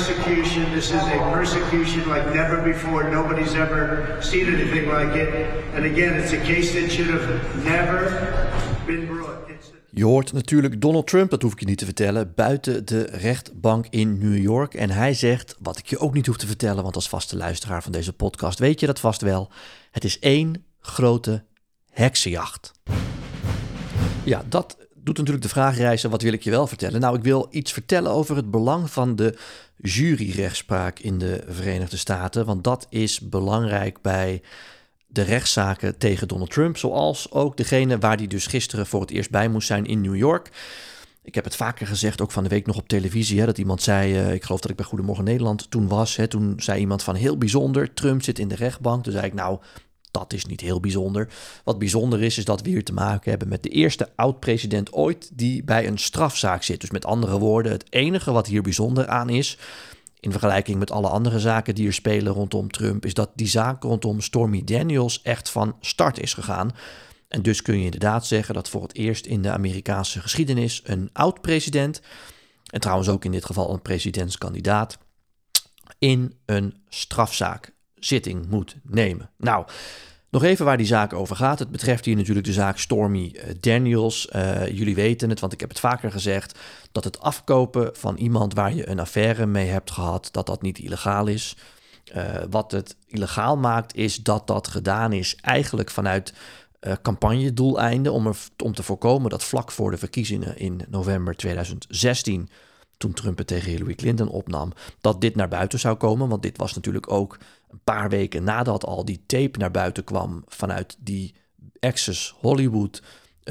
persecution. This is a persecution like never before. Nobody's ever seen anything like it. And again, it's a case that should have never been brought. Je hoort natuurlijk Donald Trump, dat hoef ik je niet te vertellen, buiten de rechtbank in New York. En hij zegt, wat ik je ook niet hoef te vertellen, want als vaste luisteraar van deze podcast weet je dat vast wel. Het is één grote heksenjacht. Ja, dat doet natuurlijk de vraag rijzen, wat wil ik je wel vertellen? Nou, ik wil iets vertellen over het belang van de juryrechtspraak in de Verenigde Staten. Want dat is belangrijk bij de rechtszaken tegen Donald Trump, zoals ook degene waar hij dus gisteren voor het eerst bij moest zijn in New York. Ik heb het vaker gezegd, ook van de week nog op televisie, dat iemand zei, ik geloof dat ik bij Goedemorgen Nederland toen was, toen zei iemand van heel bijzonder, Trump zit in de rechtbank. Toen zei ik, nou, dat is niet heel bijzonder. Wat bijzonder is dat we hier te maken hebben met de eerste oud-president ooit die bij een strafzaak zit. Dus met andere woorden, het enige wat hier bijzonder aan is, in vergelijking met alle andere zaken die er spelen rondom Trump, is dat die zaak rondom Stormy Daniels echt van start is gegaan. En dus kun je inderdaad zeggen dat voor het eerst in de Amerikaanse geschiedenis een oud-president, en trouwens ook in dit geval een presidentskandidaat, in een strafzaak zitting moet nemen. Nou, nog even waar die zaak over gaat. Het betreft hier natuurlijk de zaak Stormy Daniels. Jullie weten het, want ik heb het vaker gezegd, dat het afkopen van iemand waar je een affaire mee hebt gehad, dat niet illegaal is. Wat het illegaal maakt, is dat gedaan is eigenlijk vanuit campagnedoeleinden om te voorkomen dat vlak voor de verkiezingen in november 2016, toen Trump het tegen Hillary Clinton opnam, dat dit naar buiten zou komen. Want dit was natuurlijk ook een paar weken nadat al die tape naar buiten kwam vanuit die Access Hollywood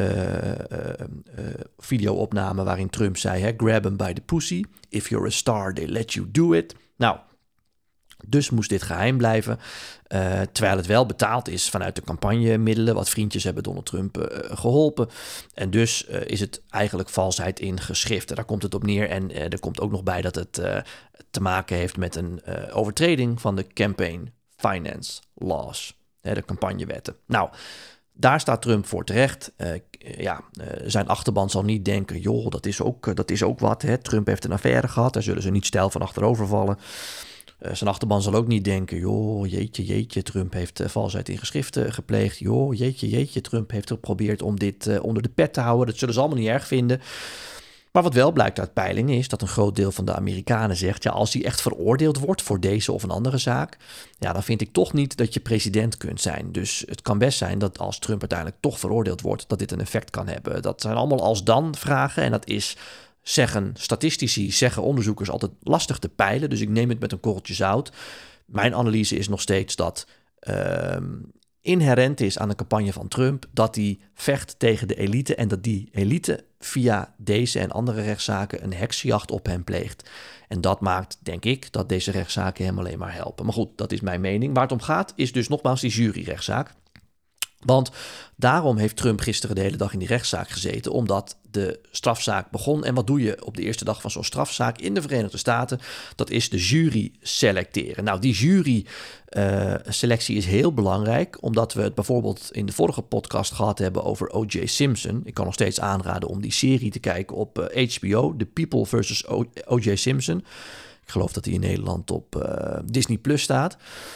videoopname waarin Trump zei, grab him by the pussy. If you're a star, they let you do it. Nou, dus moest dit geheim blijven, terwijl het wel betaald is vanuit de campagnemiddelen. Wat vriendjes hebben Donald Trump geholpen. En dus is het eigenlijk valsheid in geschriften. Daar komt het op neer. En er komt ook nog bij dat het te maken heeft met een overtreding van de campaign finance laws, de campagnewetten. Nou, daar staat Trump voor terecht. Zijn achterban zal niet denken, joh, dat is ook wat. Trump heeft een affaire gehad, daar zullen ze niet stijl van achterover vallen. Zijn achterban zal ook niet denken, joh, jeetje, Trump heeft valsheid in geschriften gepleegd. Joh, jeetje, Trump heeft geprobeerd om dit onder de pet te houden. Dat zullen ze allemaal niet erg vinden. Maar wat wel blijkt uit peilingen is dat een groot deel van de Amerikanen zegt, ja, als hij echt veroordeeld wordt voor deze of een andere zaak, ja, dan vind ik toch niet dat je president kunt zijn. Dus het kan best zijn dat als Trump uiteindelijk toch veroordeeld wordt, dat dit een effect kan hebben. Dat zijn allemaal als-dan vragen en dat is, zeggen statistici, zeggen onderzoekers, altijd lastig te peilen. Dus ik neem het met een korreltje zout. Mijn analyse is nog steeds dat inherent is aan de campagne van Trump dat hij vecht tegen de elite en dat die elite via deze en andere rechtszaken een heksenjacht op hem pleegt. En dat maakt, denk ik, dat deze rechtszaken hem alleen maar helpen. Maar goed, dat is mijn mening. Waar het om gaat is dus nogmaals die juryrechtszaak. Want daarom heeft Trump gisteren de hele dag in die rechtszaak gezeten, omdat de strafzaak begon. En wat doe je op de eerste dag van zo'n strafzaak in de Verenigde Staten? Dat is de jury selecteren. Nou, die jury selectie is heel belangrijk, omdat we het bijvoorbeeld in de vorige podcast gehad hebben over O.J. Simpson. Ik kan nog steeds aanraden om die serie te kijken op HBO, The People vs. O.J. Simpson. Ik geloof dat die in Nederland op Disney Plus staat.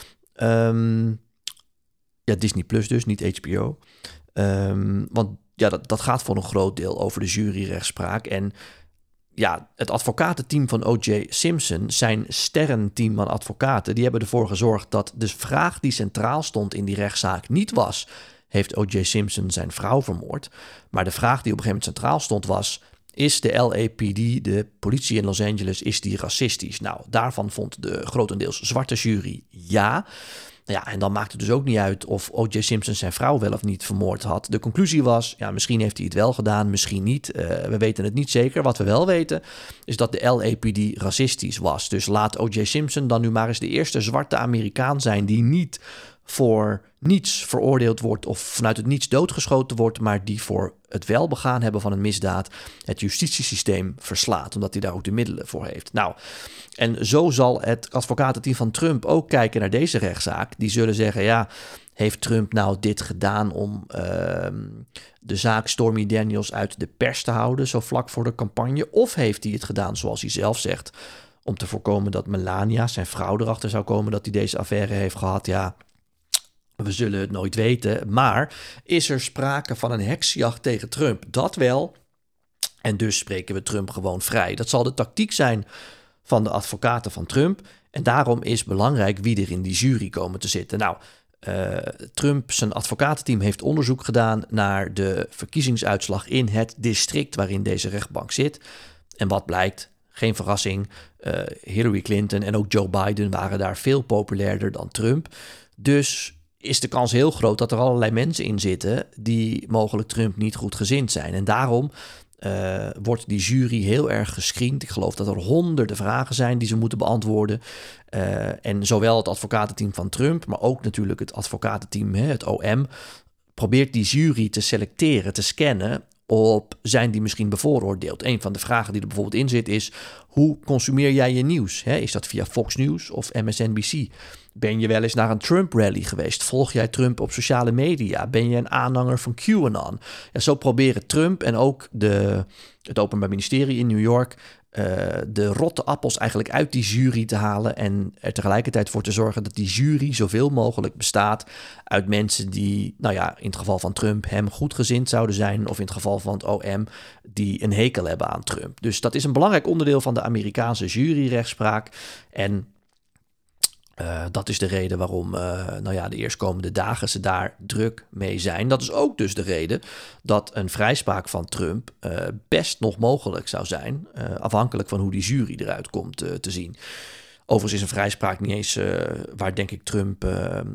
Ja, Disney Plus dus, niet HBO. Want ja, dat gaat voor een groot deel over de juryrechtspraak. En ja, het advocatenteam van O.J. Simpson, zijn sterrenteam van advocaten, die hebben ervoor gezorgd dat de vraag die centraal stond in die rechtszaak niet was, heeft O.J. Simpson zijn vrouw vermoord? Maar de vraag die op een gegeven moment centraal stond was, is de LAPD, de politie in Los Angeles, is die racistisch? Nou, daarvan vond de grotendeels zwarte jury ja. Ja, en dan maakt het dus ook niet uit of O.J. Simpson zijn vrouw wel of niet vermoord had. De conclusie was, ja, misschien heeft hij het wel gedaan, misschien niet. We weten het niet zeker. Wat we wel weten is dat de LAPD racistisch was. Dus laat O.J. Simpson dan nu maar eens de eerste zwarte Amerikaan zijn die niet voor niets veroordeeld wordt of vanuit het niets doodgeschoten wordt, maar die voor het welbegaan hebben van een misdaad het justitiesysteem verslaat, omdat hij daar ook de middelen voor heeft. Nou, en zo zal het advocatenteam van Trump ook kijken naar deze rechtszaak. Die zullen zeggen, ja, heeft Trump nou dit gedaan om de zaak Stormy Daniels uit de pers te houden, zo vlak voor de campagne? Of heeft hij het gedaan, zoals hij zelf zegt, om te voorkomen dat Melania, zijn vrouw, erachter zou komen dat hij deze affaire heeft gehad. Ja, we zullen het nooit weten. Maar is er sprake van een heksjacht tegen Trump? Dat wel. En dus spreken we Trump gewoon vrij. Dat zal de tactiek zijn van de advocaten van Trump. En daarom is belangrijk wie er in die jury komen te zitten. Nou, Trump, zijn advocatenteam heeft onderzoek gedaan naar de verkiezingsuitslag in het district waarin deze rechtbank zit. En wat blijkt? Geen verrassing. Hillary Clinton en ook Joe Biden waren daar veel populairder dan Trump. Dus is de kans heel groot dat er allerlei mensen in zitten die mogelijk Trump niet goed gezind zijn. En daarom wordt die jury heel erg gescreend. Ik geloof dat er honderden vragen zijn die ze moeten beantwoorden. En zowel het advocatenteam van Trump, maar ook natuurlijk het advocatenteam, het OM, probeert die jury te selecteren, te scannen op zijn die misschien bevooroordeeld. Een van de vragen die er bijvoorbeeld in zit is: hoe consumeer jij je nieuws? Is dat via Fox News of MSNBC? Ben je wel eens naar een Trump-rally geweest? Volg jij Trump op sociale media? Ben je een aanhanger van QAnon? Ja, zo proberen Trump en ook het Openbaar Ministerie in New York de rotte appels eigenlijk uit die jury te halen en er tegelijkertijd voor te zorgen dat die jury zoveel mogelijk bestaat uit mensen die, nou ja, in het geval van Trump hem goedgezind zouden zijn, of in het geval van het OM die een hekel hebben aan Trump. Dus dat is een belangrijk onderdeel van de Amerikaanse juryrechtspraak. En dat is de reden waarom de eerstkomende dagen ze daar druk mee zijn. Dat is ook dus de reden dat een vrijspraak van Trump best nog mogelijk zou zijn, afhankelijk van hoe die jury eruit komt te zien. Overigens is een vrijspraak niet eens waar, denk ik, Trump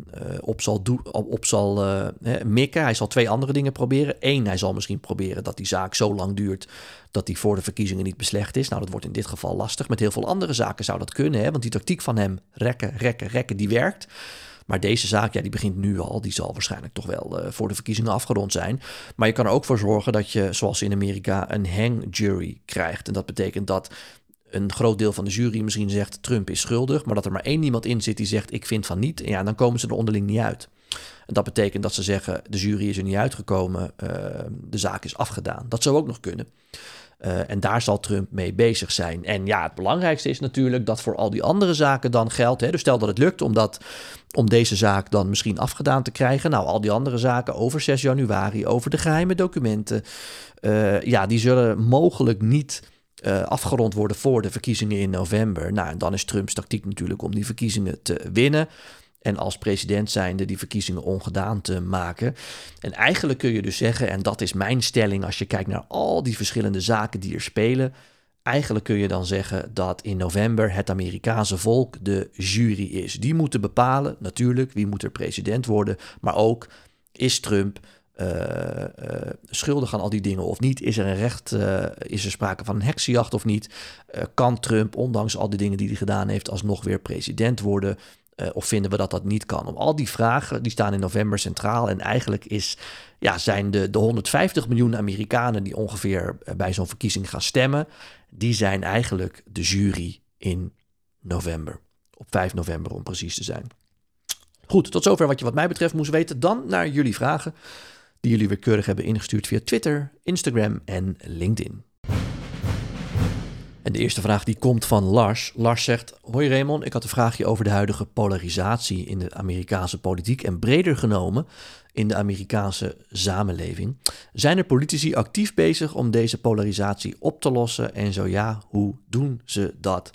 op zal mikken. Hij zal 2 andere dingen proberen. 1, hij zal misschien proberen dat die zaak zo lang duurt dat die voor de verkiezingen niet beslecht is. Nou, dat wordt in dit geval lastig. Met heel veel andere zaken zou dat kunnen, want die tactiek van hem, rekken, die werkt. Maar deze zaak, ja, die begint nu al. Die zal waarschijnlijk toch wel voor de verkiezingen afgerond zijn. Maar je kan er ook voor zorgen dat je, zoals in Amerika, een hang jury krijgt. En dat betekent dat een groot deel van de jury misschien zegt Trump is schuldig, maar dat er maar 1 iemand in zit die zegt ik vind van niet. Ja, dan komen ze er onderling niet uit. En dat betekent dat ze zeggen de jury is er niet uitgekomen, de zaak is afgedaan. Dat zou ook nog kunnen. En daar zal Trump mee bezig zijn. En ja, het belangrijkste is natuurlijk dat voor al die andere zaken dan geldt. Dus stel dat het lukt om deze zaak dan misschien afgedaan te krijgen. Nou, al die andere zaken over 6 januari, over de geheime documenten, die zullen mogelijk niet afgerond worden voor de verkiezingen in november. Nou, en dan is Trumps tactiek natuurlijk om die verkiezingen te winnen en als president zijnde die verkiezingen ongedaan te maken. En eigenlijk kun je dus zeggen, en dat is mijn stelling als je kijkt naar al die verschillende zaken die er spelen, eigenlijk kun je dan zeggen dat in november het Amerikaanse volk de jury is. Die moeten bepalen natuurlijk wie moet er president worden, maar ook is Trump schuldig aan al die dingen of niet? Is er sprake van een heksenjacht of niet? Kan Trump, ondanks al die dingen die hij gedaan heeft, alsnog weer president worden? Of vinden we dat dat niet kan? Om al die vragen, die staan in november centraal. En eigenlijk zijn de 150 miljoen Amerikanen die ongeveer bij zo'n verkiezing gaan stemmen, die zijn eigenlijk de jury in november. Op 5 november om precies te zijn. Goed, tot zover wat je wat mij betreft moest weten. Dan naar jullie vragen, die jullie weer keurig hebben ingestuurd via Twitter, Instagram en LinkedIn. En de eerste vraag die komt van Lars. Lars zegt: hoi Raymond, ik had een vraagje over de huidige polarisatie in de Amerikaanse politiek en breder genomen in de Amerikaanse samenleving. Zijn er politici actief bezig om deze polarisatie op te lossen? En zo ja, hoe doen ze dat?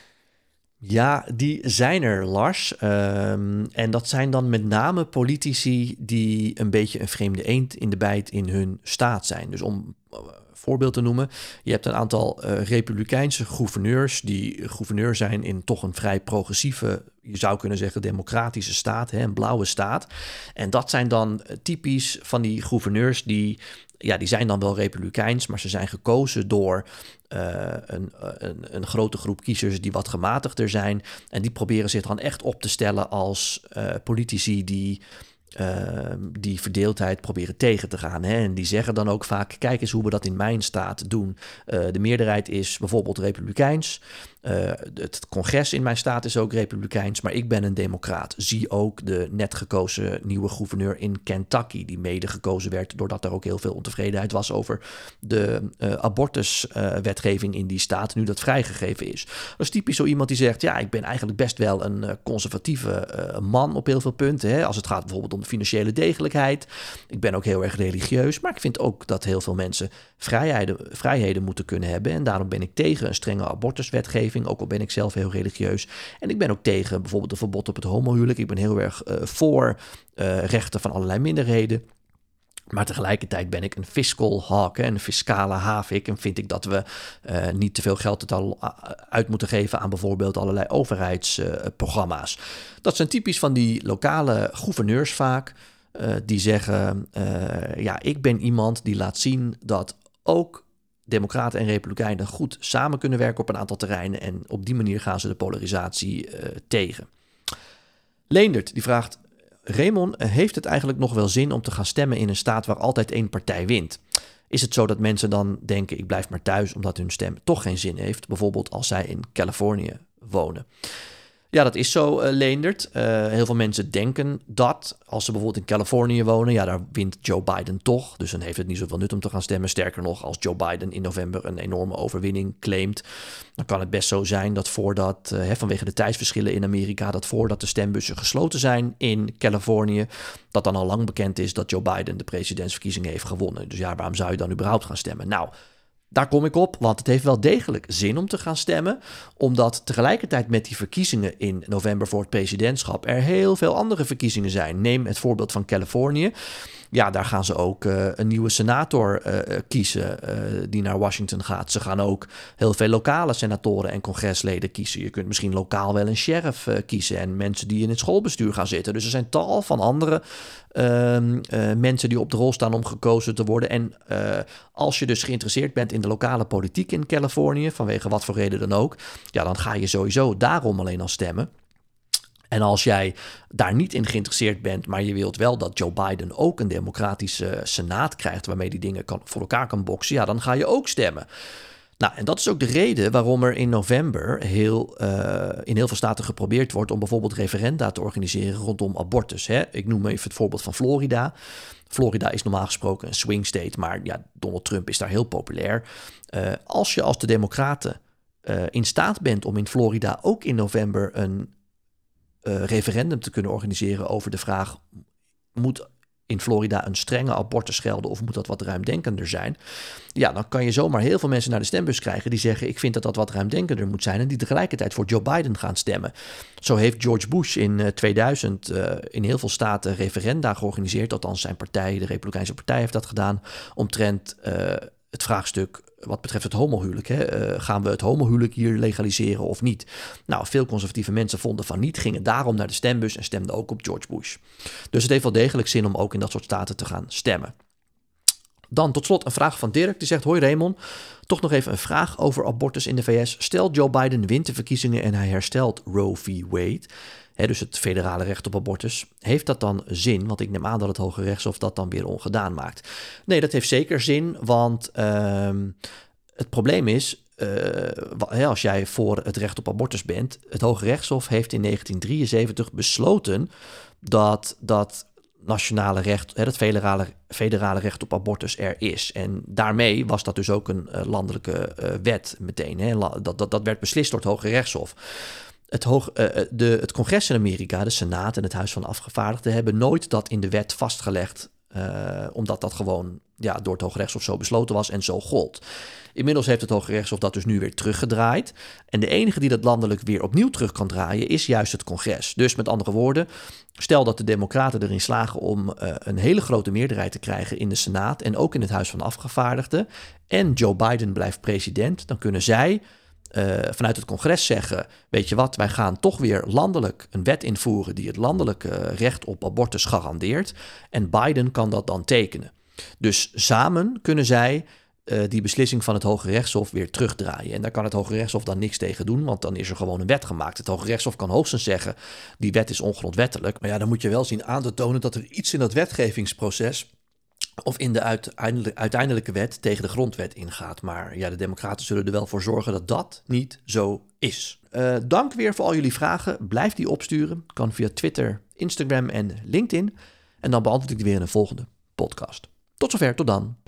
Ja, die zijn er, Lars. En dat zijn dan met name politici die een beetje een vreemde eend in de bijt in hun staat zijn. Dus om voorbeeld te noemen, je hebt een aantal republikeinse gouverneurs die gouverneur zijn in toch een vrij progressieve, je zou kunnen zeggen democratische staat, een blauwe staat. En dat zijn dan typisch van die gouverneurs die zijn dan wel republikeins, maar ze zijn gekozen door een grote groep kiezers die wat gematigder zijn. En die proberen zich dan echt op te stellen als politici die verdeeldheid proberen tegen te gaan. En die zeggen dan ook vaak, kijk eens hoe we dat in mijn staat doen. De meerderheid is bijvoorbeeld republikeins. Het congres in mijn staat is ook republikeins, maar ik ben een democraat. Zie ook de net gekozen nieuwe gouverneur in Kentucky, die mede gekozen werd doordat er ook heel veel ontevredenheid was over de abortuswetgeving in die staat, nu dat vrijgegeven is. Dat is typisch zo iemand die zegt, ja, ik ben eigenlijk best wel een conservatieve man op heel veel punten. Hè? Als het gaat bijvoorbeeld om de financiële degelijkheid. Ik ben ook heel erg religieus, maar ik vind ook dat heel veel mensen vrijheden moeten kunnen hebben. En daarom ben ik tegen een strenge abortuswetgeving, ook al ben ik zelf heel religieus. En ik ben ook tegen bijvoorbeeld een verbod op het homohuwelijk. Ik ben heel erg voor rechten van allerlei minderheden. Maar tegelijkertijd ben ik een fiscal hawk, een fiscale havik. En vind ik dat we niet te veel geld uit moeten geven aan bijvoorbeeld allerlei overheidsprogramma's. Dat zijn typisch van die lokale gouverneurs vaak. Die zeggen, ik ben iemand die laat zien dat ook Democraten en Republikeinen goed samen kunnen werken op een aantal terreinen. En op die manier gaan ze de polarisatie tegen. Leendert die vraagt, Raymond, heeft het eigenlijk nog wel zin om te gaan stemmen in een staat waar altijd één partij wint? Is het zo dat mensen dan denken, ik blijf maar thuis omdat hun stem toch geen zin heeft? Bijvoorbeeld als zij in Californië wonen. Ja, dat is zo, Leendert. Heel veel mensen denken dat als ze bijvoorbeeld in Californië wonen, ja, daar wint Joe Biden toch. Dus dan heeft het niet zoveel nut om te gaan stemmen. Sterker nog, als Joe Biden in november een enorme overwinning claimt, dan kan het best zo zijn dat vanwege de tijdsverschillen in Amerika, dat voordat de stembussen gesloten zijn in Californië, dat dan al lang bekend is dat Joe Biden de presidentsverkiezingen heeft gewonnen. Dus ja, waarom zou je dan überhaupt gaan stemmen? Nou, daar kom ik op, want het heeft wel degelijk zin om te gaan stemmen, omdat tegelijkertijd met die verkiezingen in november voor het presidentschap er heel veel andere verkiezingen zijn. Neem het voorbeeld van Californië. Ja, daar gaan ze ook een nieuwe senator kiezen die naar Washington gaat. Ze gaan ook heel veel lokale senatoren en congresleden kiezen. Je kunt misschien lokaal wel een sheriff kiezen en mensen die in het schoolbestuur gaan zitten. Dus er zijn tal van andere mensen die op de rol staan om gekozen te worden. En als je dus geïnteresseerd bent in de lokale politiek in Californië, vanwege wat voor reden dan ook, ja, dan ga je sowieso daarom alleen al stemmen. En als jij daar niet in geïnteresseerd bent, maar je wilt wel dat Joe Biden ook een democratische senaat krijgt waarmee die dingen voor elkaar kan boksen, ja, dan ga je ook stemmen. Nou, en dat is ook de reden waarom er in november in heel veel staten geprobeerd wordt om bijvoorbeeld referenda te organiseren rondom abortus. Hè? Ik noem even het voorbeeld van Florida. Florida is normaal gesproken een swing state, maar ja, Donald Trump is daar heel populair. Als je als de Democraten in staat bent om in Florida ook in november een referendum te kunnen organiseren over de vraag, moet in Florida een strenge abortus gelden of moet dat wat ruimdenkender zijn? Ja, dan kan je zomaar heel veel mensen naar de stembus krijgen die zeggen, ik vind dat dat wat ruimdenkender moet zijn en die tegelijkertijd voor Joe Biden gaan stemmen. Zo heeft George Bush in 2000 in heel veel staten referenda georganiseerd, althans zijn partij, de Republikeinse Partij, heeft dat gedaan, omtrent het vraagstuk wat betreft het homohuwelijk. Gaan we het homohuwelijk hier legaliseren of niet? Nou, veel conservatieve mensen vonden van niet, gingen daarom naar de stembus en stemden ook op George Bush. Dus het heeft wel degelijk zin om ook in dat soort staten te gaan stemmen. Dan tot slot een vraag van Dirk, die zegt, hoi Raymond, toch nog even een vraag over abortus in de VS. Stel Joe Biden wint de verkiezingen en hij herstelt Roe v. Wade, dus het federale recht op abortus. Heeft dat dan zin? Want ik neem aan dat het Hoge Rechtshof dat dan weer ongedaan maakt. Nee, dat heeft zeker zin, want het probleem is, als jij voor het recht op abortus bent, het Hoge Rechtshof heeft in 1973 besloten dat nationale recht, het federale recht op abortus er is. En daarmee was dat dus ook een landelijke wet meteen. Dat werd beslist door het Hoge Rechtshof. Het congres in Amerika, de Senaat en het Huis van Afgevaardigden hebben nooit dat in de wet vastgelegd, omdat dat gewoon door het Hoge Rechtshof zo besloten was en zo gold. Inmiddels heeft het Hoge Rechtshof dat dus nu weer teruggedraaid. En de enige die dat landelijk weer opnieuw terug kan draaien is juist het congres. Dus met andere woorden, stel dat de Democraten erin slagen om een hele grote meerderheid te krijgen in de Senaat en ook in het Huis van Afgevaardigden en Joe Biden blijft president, dan kunnen zij vanuit het congres zeggen, weet je wat, wij gaan toch weer landelijk een wet invoeren die het landelijke recht op abortus garandeert. En Biden kan dat dan tekenen. Dus samen kunnen zij die beslissing van het Hoge Rechtshof weer terugdraaien. En daar kan het Hoge Rechtshof dan niks tegen doen, want dan is er gewoon een wet gemaakt. Het Hoge Rechtshof kan hoogstens zeggen, die wet is ongrondwettelijk. Maar ja, dan moet je wel zien aan te tonen dat er iets in dat wetgevingsproces of in de uiteindelijke wet tegen de grondwet ingaat. Maar ja, de democraten zullen er wel voor zorgen dat dat niet zo is. Dank weer voor al jullie vragen. Blijf die opsturen. Kan via Twitter, Instagram en LinkedIn. En dan beantwoord ik die weer in een volgende podcast. Tot zover, tot dan.